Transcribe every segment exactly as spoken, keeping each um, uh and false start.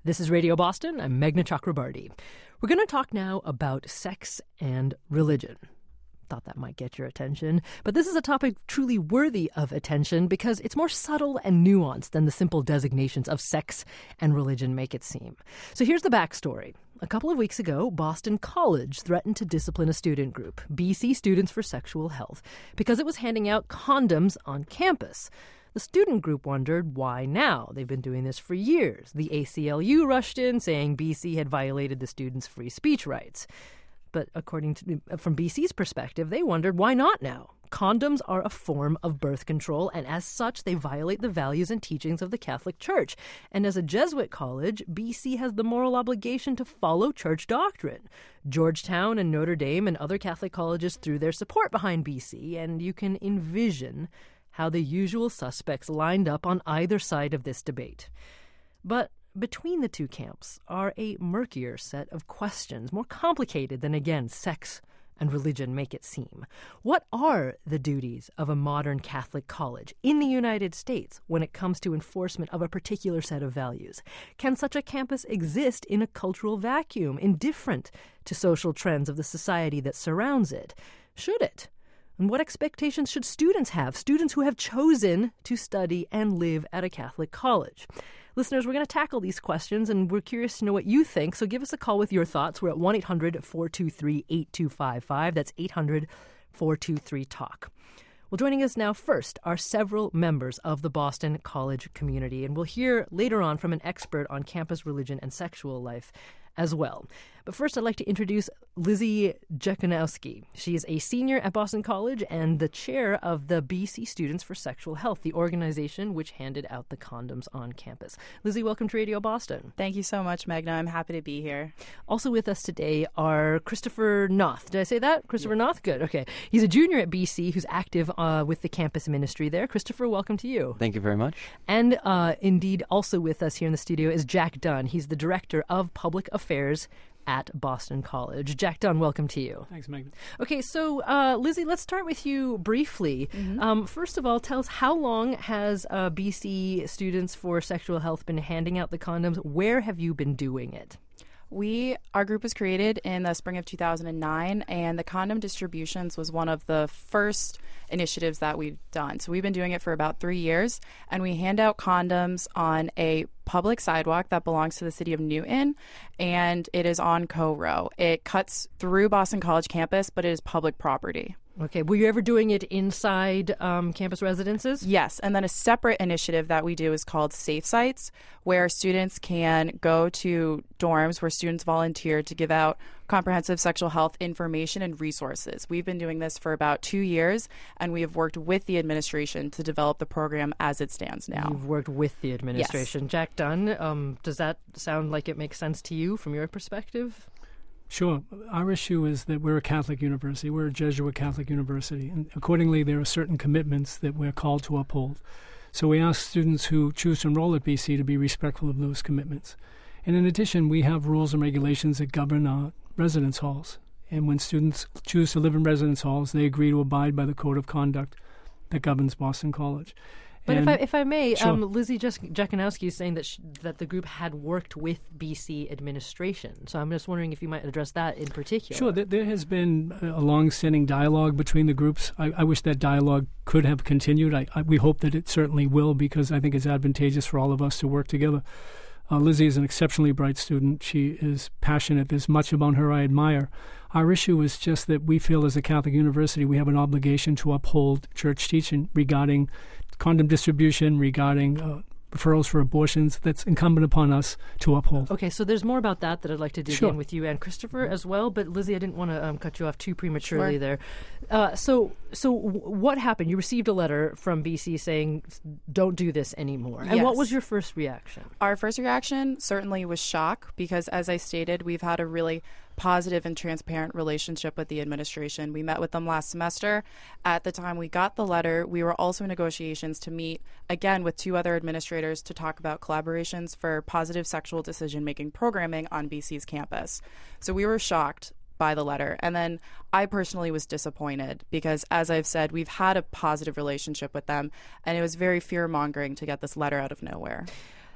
This is Radio Boston. I'm Meghna Chakrabarty. We're going to talk now about sex and religion. Thought that might get your attention, but this is a topic truly worthy of attention because it's more subtle and nuanced than the simple designations of sex and religion make it seem. So here's the backstory. A couple of weeks ago, Boston College threatened to discipline a student group, B C Students for Sexual Health, because it was handing out condoms on campus. The student group wondered why now. They've been doing this for years. The A C L U rushed in, saying B C had violated the students' free speech rights. But according to, from B C's perspective, they wondered why not now? Condoms are a form of birth control, and as such, they violate the values and teachings of the Catholic Church. And as a Jesuit college, B C has the moral obligation to follow church doctrine. Georgetown and Notre Dame and other Catholic colleges threw their support behind B C, and you can envision how the usual suspects lined up on either side of this debate. But between the two camps are a murkier set of questions, more complicated than, again, sex and religion make it seem. What are the duties of a modern Catholic college in the United States when it comes to enforcement of a particular set of values? Can such a campus exist in a cultural vacuum, indifferent to social trends of the society that surrounds it? Should it? And what expectations should students have, students who have chosen to study and live at a Catholic college? Listeners, we're going to tackle these questions, and we're curious to know what you think, so give us a call with your thoughts. We're at one eight hundred four two three eight two five five. That's eight hundred four two three talk. Well, joining us now first are several members of the Boston College community, and we'll hear later on from an expert on campus religion and sexual life as well. But first, I'd like to introduce Lizzie Jakanowski. She is a senior at Boston College and the chair of the B C Students for Sexual Health, the organization which handed out the condoms on campus. Lizzie, welcome to Radio Boston. Thank you so much, Meghna. I'm happy to be here. Also with us today are Christopher Noth. Did I say that? Christopher yeah. Noth? Good. Okay. He's a junior at B C who's active uh, with the campus ministry there. Christopher, welcome to you. Thank you very much. And uh, indeed, also with us here in the studio is Jack Dunn. He's the director of public affairs at Boston College. Jack Dunn, welcome to you. Thanks, Meghna. Okay, so uh, Lizzie, let's start with you briefly. Mm-hmm. Um, first of all, tell us, how long has uh, B C Students for Sexual Health been handing out the condoms? Where have you been doing it? We, our group was created in the spring of two thousand nine, and the condom distributions was one of the first initiatives that we've done. So we've been doing it for about three years, and we hand out condoms on a public sidewalk that belongs to the city of Newton, and it is on Coe Row. It cuts through Boston College campus, but it is public property. Okay. Were you ever doing it inside um, campus residences? Yes. And then a separate initiative that we do is called Safe Sites, where students can go to dorms where students volunteer to give out comprehensive sexual health information and resources. We've been doing this for about two years, and we have worked with the administration to develop the program as it stands now. You've worked with the administration. Yes. Jack Dunn, um, does that sound like it makes sense to you from your perspective? Sure. Our issue is that we're a Catholic university. We're a Jesuit Catholic university. And accordingly, there are certain commitments that we're called to uphold. So we ask students who choose to enroll at B C to be respectful of those commitments. And in addition, we have rules and regulations that govern our residence halls. And when students choose to live in residence halls, they agree to abide by the code of conduct that governs Boston College. But if I, if I may, sure. um, Lizzie Jakanowski is saying that sh- that the group had worked with B C administration. So I'm just wondering if you might address that in particular. Sure. There, there has been a long-standing dialogue between the groups. I, I wish that dialogue could have continued. I, I, we hope that it certainly will, because I think it's advantageous for all of us to work together. Uh, Lizzie is an exceptionally bright student. She is passionate. There's much about her I admire. Our issue is just that we feel as a Catholic university we have an obligation to uphold church teaching regarding condom distribution, regarding uh, referrals for abortions. That's incumbent upon us to uphold. Okay, so there's more about that that I'd like to dig sure. in with you and Christopher as well. But Lizzie, I didn't want to um, cut you off too prematurely sure. there. Uh, so, so w- what happened? You received a letter from B C saying, "Don't do this anymore." And yes. what was your first reaction? Our first reaction certainly was shock, because, as I stated, we've had a really positive and transparent relationship with the administration. We met with them last semester. At the time we got the letter, we were also in negotiations to meet again with two other administrators to talk about collaborations for positive sexual decision-making programming on B C's campus. So we were shocked by the letter. And then I personally was disappointed because, as I've said, we've had a positive relationship with them, and it was very fear-mongering to get this letter out of nowhere.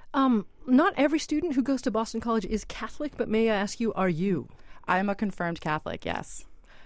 Um, not every student who goes to Boston College is Catholic, but may I ask you, are you? I'm a confirmed Catholic, yes.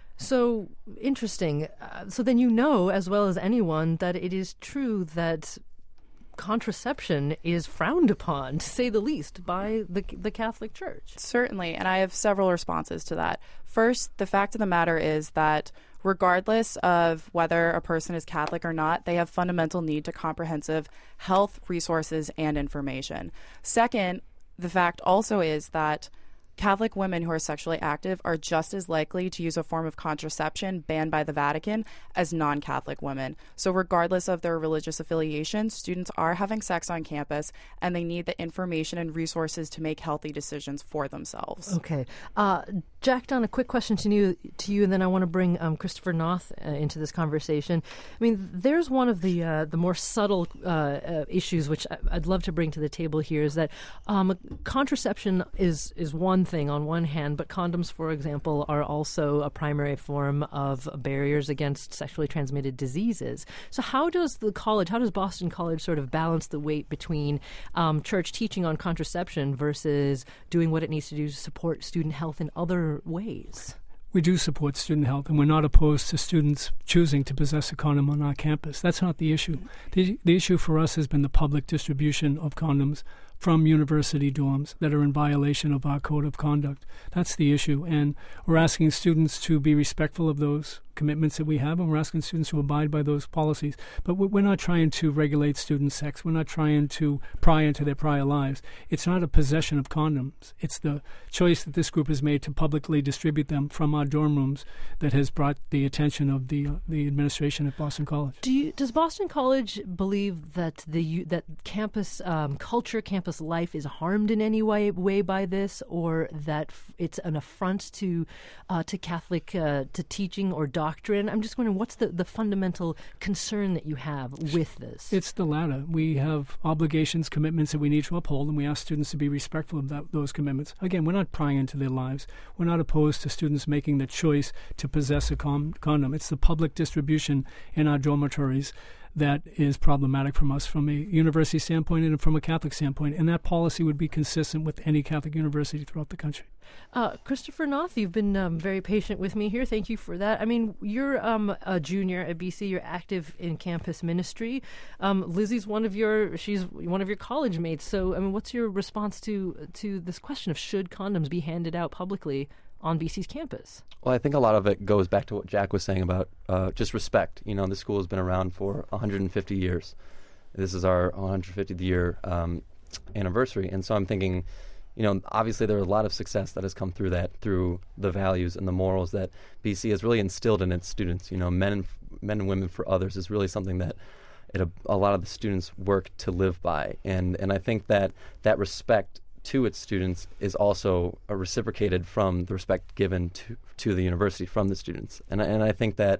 So interesting. Uh, so then you know, as well as anyone, that it is true that contraception is frowned upon, to say the least, by the the Catholic Church. Certainly, and I have several responses to that. First, the fact of the matter is that regardless of whether a person is Catholic or not, they have fundamental need to comprehensive health resources and information. Second, the fact also is that Catholic women who are sexually active are just as likely to use a form of contraception banned by the Vatican as non-Catholic women. So regardless of their religious affiliation, students are having sex on campus, and they need the information and resources to make healthy decisions for themselves. Okay. Uh, Jack Dunn, a quick question to you, to you, and then I want to bring um, Christopher Noth uh, into this conversation. I mean, there's one of the uh, the more subtle uh, uh, issues which I'd love to bring to the table here is that um, contraception is, is one thing on one hand, but condoms, for example, are also a primary form of barriers against sexually transmitted diseases. So how does the college, how does Boston College sort of balance the weight between um, church teaching on contraception versus doing what it needs to do to support student health in other ways? We do support student health, and we're not opposed to students choosing to possess a condom on our campus. That's not the issue. The, the issue for us has been the public distribution of condoms from university dorms that are in violation of our code of conduct. That's the issue, and we're asking students to be respectful of those commitments that we have, and we're asking students to abide by those policies. But we're not trying to regulate student sex. We're not trying to pry into their prior lives. It's not a possession of condoms. It's the choice that this group has made to publicly distribute them from our dorm rooms that has brought the attention of the uh, the administration at Boston College. Do you, does Boston College believe that the that campus um, culture, campus life is harmed in any way, way by this, or that f- it's an affront to uh, to Catholic uh, to teaching or doctrine? I'm just wondering, what's the, the fundamental concern that you have with this? It's the latter. We have obligations, commitments that we need to uphold, and we ask students to be respectful of that, those commitments. Again, we're not prying into their lives. We're not opposed to students making the choice to possess a con- condom. It's the public distribution in our dormitories that is problematic from us from a university standpoint and from a Catholic standpoint, and that policy would be consistent with any Catholic university throughout the country. Uh, Christopher Noth, you've been um, very patient with me here. Thank you for that. I mean, you're um, a junior at B C. You're active in campus ministry. Um, Lizzie's one of your she's one of your college mates. So, I mean, what's your response to to this question of should condoms be handed out publicly on B C's campus? Well, I think a lot of it goes back to what Jack was saying about uh, just respect. You know, the school has been around for one hundred fifty years. This is our one hundred fiftieth year um, anniversary. And so I'm thinking, you know, obviously there are a lot of success that has come through that, through the values and the morals that B C has really instilled in its students. You know, men and, men and women for others is really something that it, a, a lot of the students work to live by. And, and I think that that respect to its students is also uh, reciprocated from the respect given to to the university from the students, and and I think that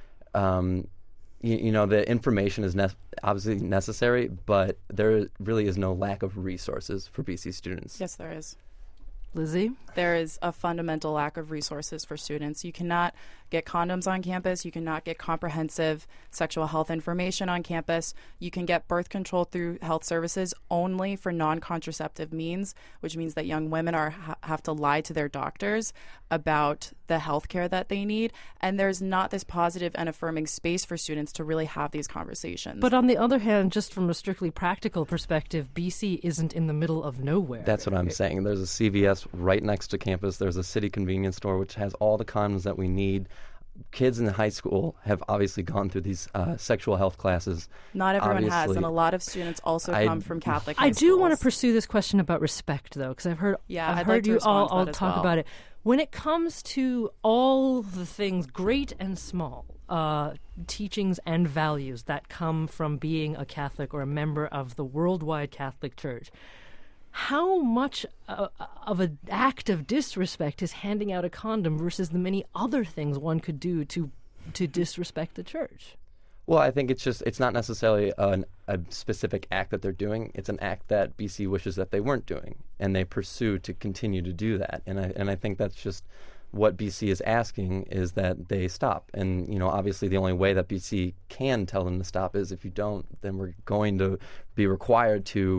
um, you, you know the information is ne- obviously necessary, but there really is no lack of resources for B C students. Yes, there is. Lizzie? There is a fundamental lack of resources for students. You cannot get condoms on campus. You cannot get comprehensive sexual health information on campus. You can get birth control through health services only for non-contraceptive means, which means that young women are ha- have to lie to their doctors about the health care that they need. And there's not this positive and affirming space for students to really have these conversations. But on the other hand, just from a strictly practical perspective, B C isn't in the middle of nowhere. That's what I'm saying. There's a C V S right next to campus. There's a city convenience store which has all the condoms that we need. Kids in high school have obviously gone through these uh, sexual health classes. Not everyone Obviously, has, and a lot of students also I, come from Catholic high I do schools. want to pursue this question about respect, though, because I've heard, Yeah, I've I'd heard like to you respond all, to all that as talk well. about it. When it comes to all the things, great and small, uh, teachings and values that come from being a Catholic or a member of the worldwide Catholic Church, how much uh, of an act of disrespect is handing out a condom versus the many other things one could do to to disrespect the church? Well, I think it's just, it's not necessarily an, a specific act that they're doing. It's an act that B C wishes that they weren't doing, and they pursue to continue to do that. And I, and I think that's just what B C is asking, is that they stop. And, you know, obviously the only way that B C can tell them to stop is if you don't, then we're going to be required to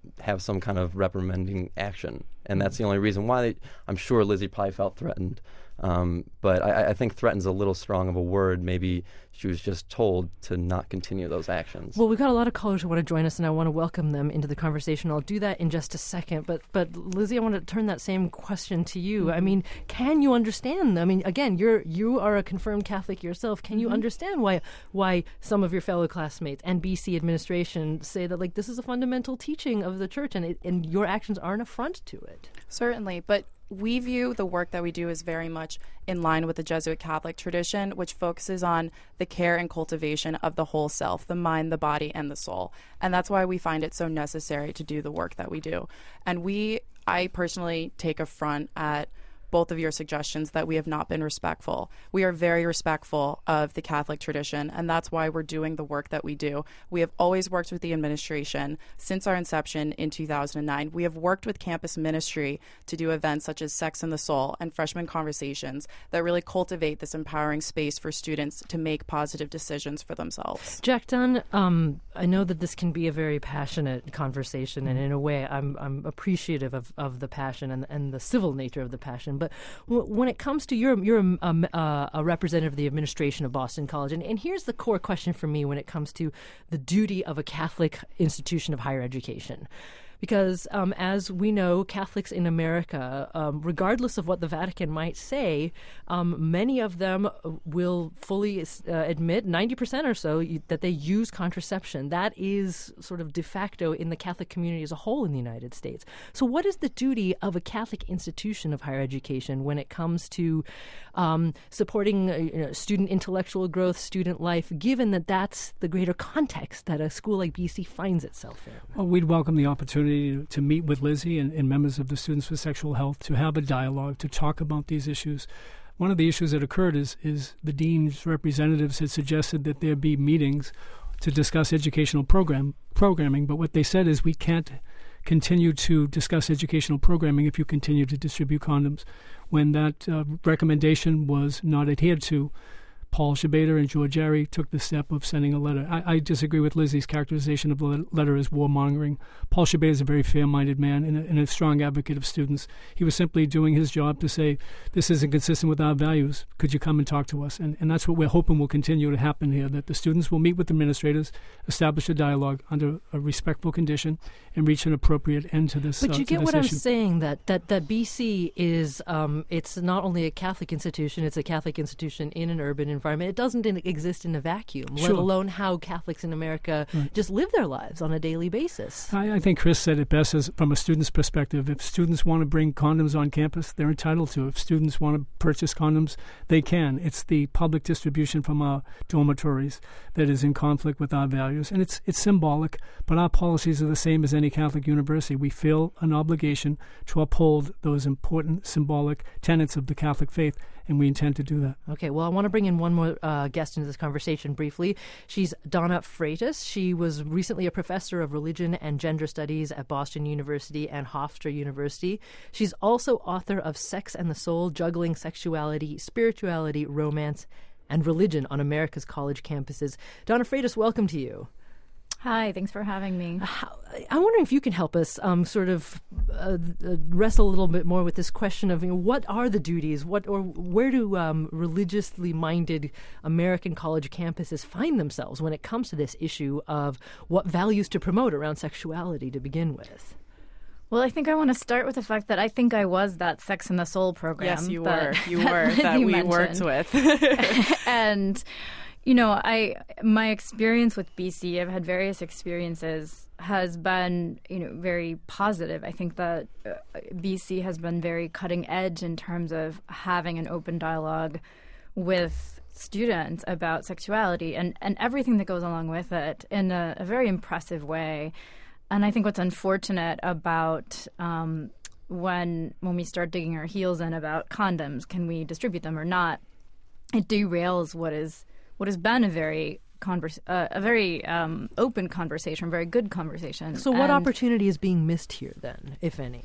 have some kind of reprimanding action. And that's the only reason why they, I'm sure Lizzie probably felt threatened. Um, but I, I think threaten's a little strong of a word. Maybe she was just told to not continue those actions. Well, we've got a lot of callers who want to join us, and I want to welcome them into the conversation. I'll do that in just a second. But, but Lizzie, I want to turn that same question to you. Mm-hmm. I mean, can you understand? I mean, again, you're you are a confirmed Catholic yourself. Can you mm-hmm. understand why why some of your fellow classmates and B C administration say that, like, this is a fundamental teaching of the church, and it, and your actions are an affront to it? Certainly, but we view the work that we do as very much in line with the Jesuit Catholic tradition, which focuses on the care and cultivation of the whole self, the mind, the body, and the soul. And that's why we find it so necessary to do the work that we do. And we, I personally take affront at both of your suggestions that we have not been respectful. We are very respectful of the Catholic tradition, and that's why we're doing the work that we do. We have always worked with the administration since our inception in two thousand nine. We have worked with campus ministry to do events such as Sex and the Soul and Freshman Conversations that really cultivate this empowering space for students to make positive decisions for themselves. Jack Dunn, um, I know that this can be a very passionate conversation, and in a way I'm, I'm appreciative of, of the passion and, and the civil nature of the passion. But w- when it comes to you're you're a, a, a representative of the administration of Boston College, and, and here's the core question for me when it comes to the duty of a Catholic institution of higher education. Because um, as we know, Catholics in America, um, regardless of what the Vatican might say, um, many of them will fully uh, admit, ninety percent or so, that they use contraception. That is sort of de facto in the Catholic community as a whole in the United States. So what is the duty of a Catholic institution of higher education when it comes to um, supporting uh, you know, student intellectual growth, student life, given that that's the greater context that a school like B C finds itself in? Well, we'd welcome the opportunity to meet with Lizzie and, and members of the Students for Sexual Health to have a dialogue, to talk about these issues. One of the issues that occurred is, is the dean's representatives had suggested that there be meetings to discuss educational program programming, but what they said is we can't continue to discuss educational programming if you continue to distribute condoms. When that uh, recommendation was not adhered to, Paul Schebater and George Arey took the step of sending a letter. I, I disagree with Lizzie's characterization of the letter as warmongering. Paul Schebater is a very fair-minded man and a, and a strong advocate of students. He was simply doing his job to say, this isn't consistent with our values. Could you come and talk to us? And, and that's what we're hoping will continue to happen here, that the students will meet with administrators, establish a dialogue under a respectful condition, and reach an appropriate end to this. But you uh, get this what issue. I'm saying, that, that, that B C is, um, it's not only a Catholic institution, it's a Catholic institution in an urban environment. It doesn't in, exist in a vacuum, Sure. let alone how Catholics in America Right. just live their lives on a daily basis. I, I think Chris said it best as from a student's perspective. If students want to bring condoms on campus, they're entitled to. If students want to purchase condoms, they can. It's the public distribution from our dormitories that is in conflict with our values. And it's it's symbolic, but our policies are the same as any Catholic university. We feel an obligation to uphold those important symbolic tenets of the Catholic faith, and we intend to do that. Okay, well, I want to bring in one more uh, guest into this conversation briefly. She's Donna Freitas. She was recently a professor of religion and gender studies at Boston University and Hofstra University. She's also author of Sex and the Soul, Juggling Sexuality, Spirituality, Romance, and Religion on America's College Campuses. Donna Freitas, welcome to you. Hi, thanks for having me. How, I'm wondering if you can help us um, sort of uh, uh, wrestle a little bit more with this question of, you know, what are the duties, what or where do um, religiously minded American college campuses find themselves when it comes to this issue of what values to promote around sexuality to begin with? Well, I think I want to start with the fact that I think I was that Sex and the Soul program. Yes, you that, were. You that were Lizzie that we mentioned. worked with. And you know, I my experience with B C, I've had various experiences, has been, you know, very positive. I think that uh, B C has been very cutting edge in terms of having an open dialogue with students about sexuality and, and everything that goes along with it in a, a very impressive way. And I think what's unfortunate about um, when when we start digging our heels in about condoms, can we distribute them or not, it derails what is what has been a very converse, uh, a very um, open conversation, very good conversation. So what And, opportunity is being missed here then, if any?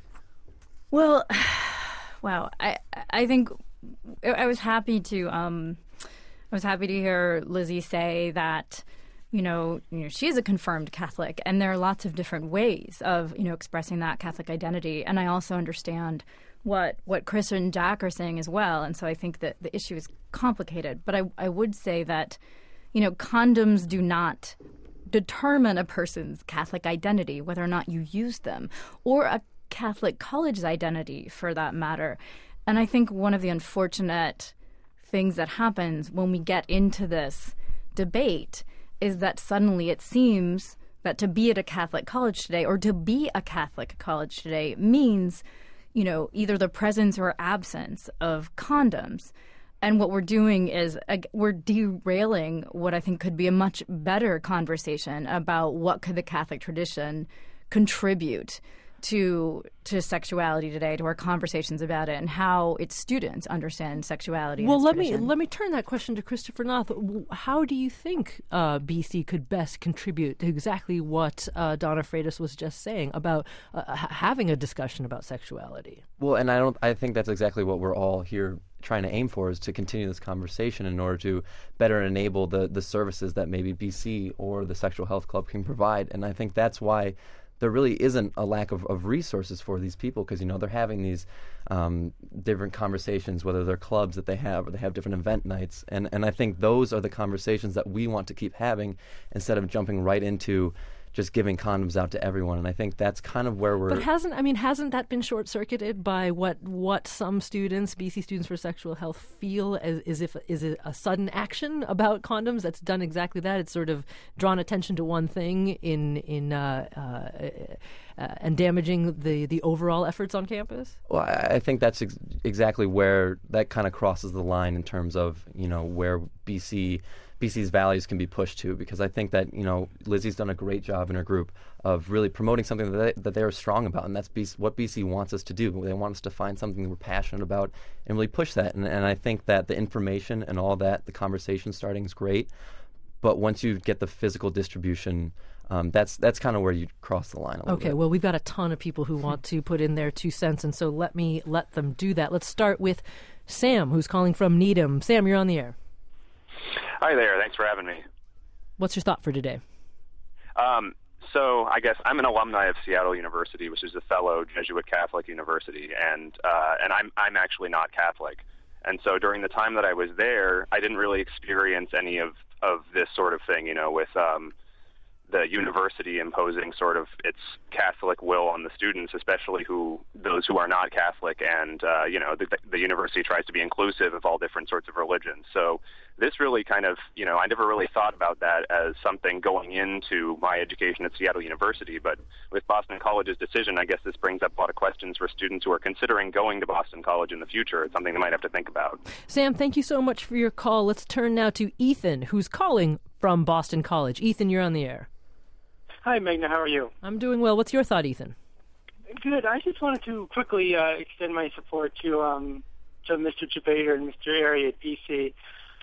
Well, wow, I I think I was happy to um, I was happy to hear Lizzie say that you know, you know, she's a confirmed Catholic, and there are lots of different ways of, you know, expressing that Catholic identity. And I also understand what what Chris and Jack are saying as well. And so I think that the issue is complicated. But I, I would say that, you know, condoms do not determine a person's Catholic identity, whether or not you use them, or a Catholic college's identity for that matter. And I think one of the unfortunate things that happens when we get into this debate is that suddenly it seems that to be at a Catholic college today or to be a Catholic college today means, you know, either the presence or absence of condoms. And what we're doing is uh, we're derailing what I think could be a much better conversation about what could the Catholic tradition contribute to to sexuality today, to our conversations about it, and how its students understand sexuality. Well, and its let tradition. me let me turn that question to Christopher Noth. How do you think uh, B C could best contribute to exactly what uh, Donna Freitas was just saying about uh, ha- having a discussion about sexuality? Well, and I don't. I think that's exactly what we're all here trying to aim for, is to continue this conversation in order to better enable the the services that maybe B C or the Sexual Health Club can provide. And I think that's why there really isn't a lack of, of resources for these people, because, you know, they're having these um, different conversations, whether they're clubs that they have or they have different event nights. And, and I think those are the conversations that we want to keep having instead of jumping right into just giving condoms out to everyone. And I think that's kind of where we're... But hasn't, I mean, hasn't that been short-circuited by what what some students, B C Students for Sexual Health, feel as, as if is it a sudden action about condoms that's done exactly that? It's sort of drawn attention to one thing in in uh, uh, uh, and damaging the, the overall efforts on campus? Well, I, I think that's ex- exactly where that kind of crosses the line in terms of, you know, where B C... B C's values can be pushed to, because I think that, you know, Lizzie's done a great job in her group of really promoting something that they, that they're strong about, and that's B C, what B C wants us to do. They want us to find something that we're passionate about and really push that. And, and I think that the information and all that, the conversation starting is great, but once you get the physical distribution, um, that's that's kind of where you cross the line a little Okay, bit. well, we've got a ton of people who want to put in their two cents, and so let me let them do that. Let's start with Sam, who's calling from Needham. Sam, you're on the air. Hi there. Thanks for having me. What's your thought for today? Um, so I guess I'm an alumni of Seattle University, which is a fellow Jesuit Catholic university, and uh, and I'm I'm actually not Catholic. And so during the time that I was there, I didn't really experience any of, of this sort of thing, you know, with um, the university imposing sort of its Catholic will on the students, especially who those who are not Catholic. And, uh, you know, the, the university tries to be inclusive of all different sorts of religions. So this really kind of, you know, I never really thought about that as something going into my education at Seattle University. But with Boston College's decision, I guess this brings up a lot of questions for students who are considering going to Boston College in the future. It's something they might have to think about. Sam, thank you so much for your call. Let's turn now to Ethan, who's calling from Boston College. Ethan, you're on the air. Hi, Magna. How are you? I'm doing well. What's your thought, Ethan? Good. I just wanted to quickly uh, extend my support to um, to Mister Chabater and Mister Airy at B C.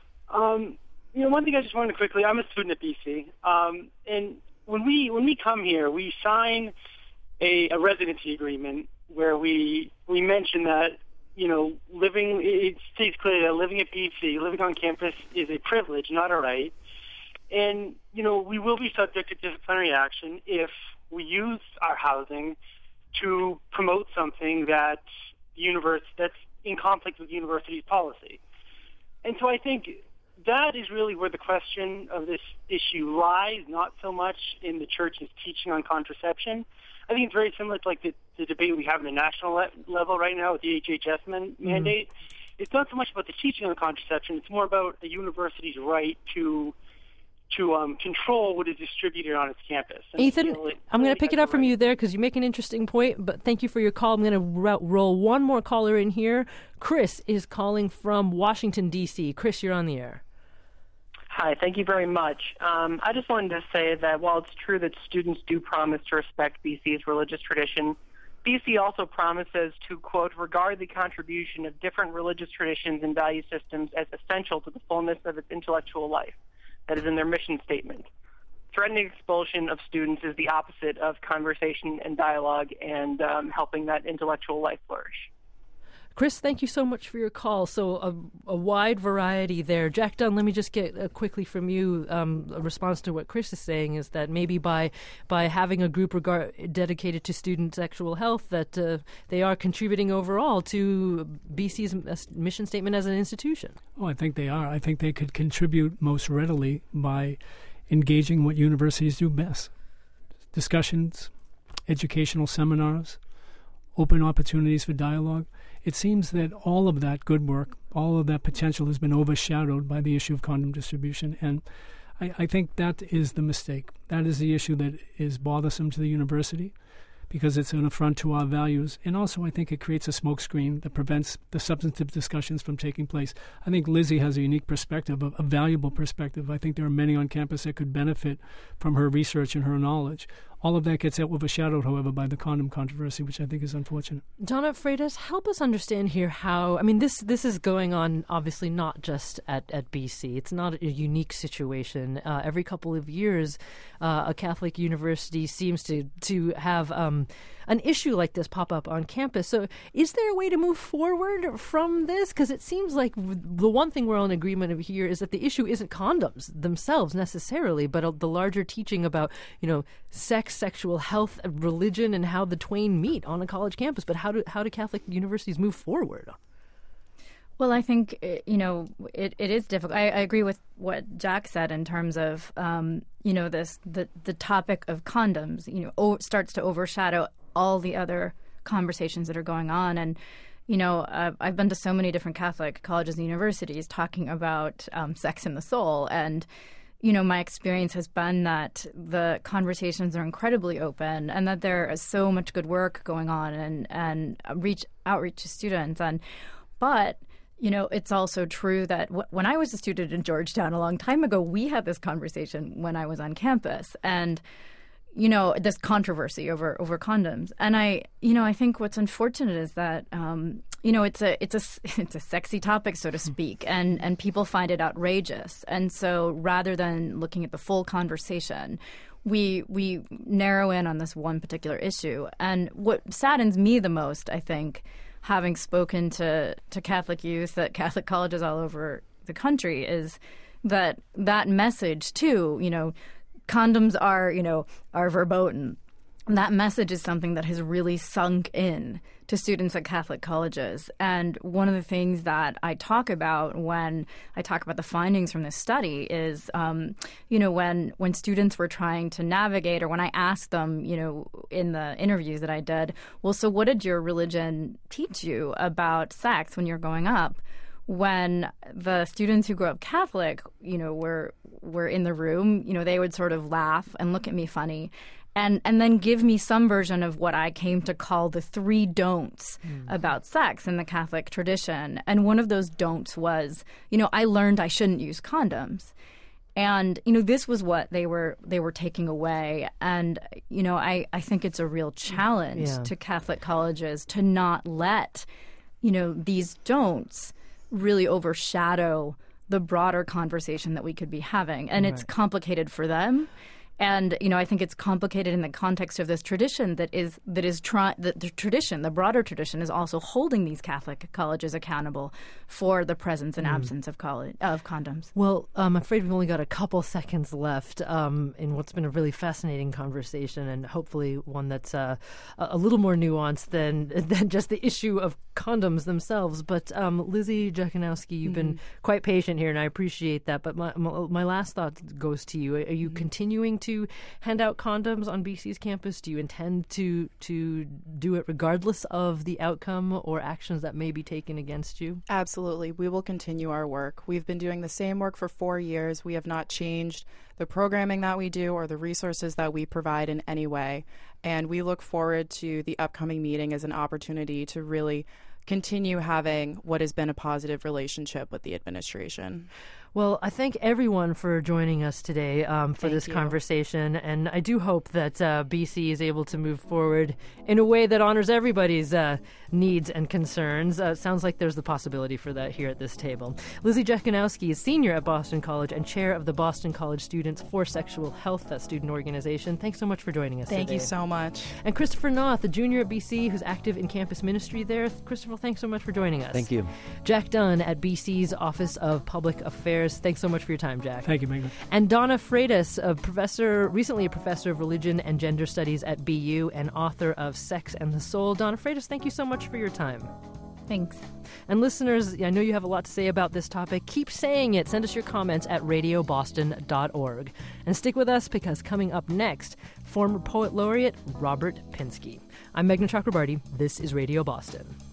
Um, you know, one thing I just wanted to quickly, I'm a student at B C, um, and when we when we come here, we sign a, a residency agreement where we we mention that, you know, living, it states clearly that living at B C, living on campus is a privilege, not a right. And, you know, we will be subject to disciplinary action if we use our housing to promote something that the universe that's in conflict with the university's policy. And so I think that is really where the question of this issue lies, not so much in the church's teaching on contraception. I think it's very similar to like the, the debate we have at the national le- level right now with the H H S man- mm-hmm. mandate. It's not so much about the teaching on contraception. It's more about a university's right to to um, control what is distributed on its campus. And Ethan, you know, it, I'm going to pick it up from right. you there because you make an interesting point, but thank you for your call. I'm going to ro- roll one more caller in here. Chris is calling from Washington, D C Chris, you're on the air. Hi, thank you very much. Um, I just wanted to say that while it's true that students do promise to respect B C's religious tradition, B C also promises to, quote, regard the contribution of different religious traditions and value systems as essential to the fullness of its intellectual life. That is in their mission statement. Threatening expulsion of students is the opposite of conversation and dialogue and um, helping that intellectual life flourish. Chris, thank you so much for your call. So a, a wide variety there. Jack Dunn, let me just get uh, quickly from you um, a response to what Chris is saying is that maybe by by having a group regard, dedicated to student sexual health, that uh, they are contributing overall to B C's mission statement as an institution. Oh, I think they are. I think they could contribute most readily by engaging what universities do best. Discussions, educational seminars, open opportunities for dialogue. It seems that all of that good work, all of that potential has been overshadowed by the issue of condom distribution. And I, I think that is the mistake. That is the issue that is bothersome to the university because it's an affront to our values. And also I think it creates a smokescreen that prevents the substantive discussions from taking place. I think Lizzie has a unique perspective, a, a valuable perspective. I think there are many on campus that could benefit from her research and her knowledge. All of that gets overshadowed, however, by the condom controversy, which I think is unfortunate. Donna Freitas, help us understand here how, I mean, this this is going on obviously not just at, at B C. It's not a unique situation. Uh, every couple of years, uh, a Catholic university seems to, to have um, an issue like this pop up on campus. So is there a way to move forward from this? Because it seems like the one thing we're all in agreement of here is that the issue isn't condoms themselves necessarily, but uh, the larger teaching about, you know, sex, sexual health, religion, and how the twain meet on a college campus. But how do how do Catholic universities move forward? Well, I think, you know, it, it is difficult. I, I agree with what Jack said in terms of, um, you know, this the, the topic of condoms, you know, o- starts to overshadow all the other conversations that are going on. And, you know, uh, I've been to so many different Catholic colleges and universities talking about um, sex and the soul. And, you know, my experience has been that the conversations are incredibly open and that there is so much good work going on and, and reach outreach to students. And but, you know, it's also true that w- when I was a student in Georgetown a long time ago, we had this conversation when I was on campus. And you know, this controversy over, over condoms. And I, you know, I think what's unfortunate is that, um, you know, it's a it's a it's a sexy topic, so to speak, and and people find it outrageous. And so rather than looking at the full conversation, we we narrow in on this one particular issue. And what saddens me the most, I think, having spoken to to Catholic youth at Catholic colleges all over the country, is that that message too, you know. Condoms are, you know, are verboten. That message is something that has really sunk in to students at Catholic colleges. And one of the things that I talk about when I talk about the findings from this study is, um, you know, when when students were trying to navigate, or when I asked them, you know, in the interviews that I did, well, so what did your religion teach you about sex when you're growing up? When the students who grew up Catholic, you know, were were in the room, you know, they would sort of laugh and look at me funny, and and then give me some version of what I came to call the three don'ts mm. about sex in the Catholic tradition. And one of those don'ts was, you know, I learned I shouldn't use condoms. And, you know, this was what they were they were taking away. And, you know, I, I think it's a real challenge yeah. to Catholic colleges to not let, you know, these don'ts really overshadow the broader conversation that we could be having. And right. it's complicated for them. And, you know, I think it's complicated in the context of this tradition that is that is trying the, the tradition, the broader tradition, is also holding these Catholic colleges accountable for the presence and mm. absence of college, of condoms. Well, I'm afraid we've only got a couple seconds left um, in what's been a really fascinating conversation, and hopefully one that's uh, a little more nuanced than than just the issue of condoms themselves. But um, Lizzie Jakanowski, you've mm. been quite patient here, and I appreciate that. But my my, my last thought goes to you. Are you mm. continuing to to hand out condoms on B C's campus? Do you intend to to do it regardless of the outcome or actions that may be taken against you? Absolutely. We will continue our work. We've been doing the same work for four years. We have not changed the programming that we do or the resources that we provide in any way. And we look forward to the upcoming meeting as an opportunity to really continue having what has been a positive relationship with the administration. Well, I thank everyone for joining us today um, for thank this you. conversation, and I do hope that uh, B C is able to move forward in a way that honors everybody's uh, needs and concerns. Uh, sounds like there's the possibility for that here at this table. Lizzie Jackanoski is senior at Boston College and chair of the Boston College Students for Sexual Health, that student organization. Thanks so much for joining us Thank today. you so much. And Christopher Noth, a junior at B C who's active in campus ministry there. Christopher, thanks so much for joining us. Thank you. Jack Dunn at B C's Office of Public Affairs. Thanks so much for your time, Jack. Thank you, Megan. And Donna Freitas, a professor, recently a professor of religion and gender studies at B U and author of Sex and the Soul. Donna Freitas, thank you so much for your time. Thanks. And listeners, I know you have a lot to say about this topic. Keep saying it. Send us your comments at radio boston dot org. And stick with us because coming up next, former poet laureate Robert Pinsky. I'm Meghna Chakrabarty. This is Radio Boston.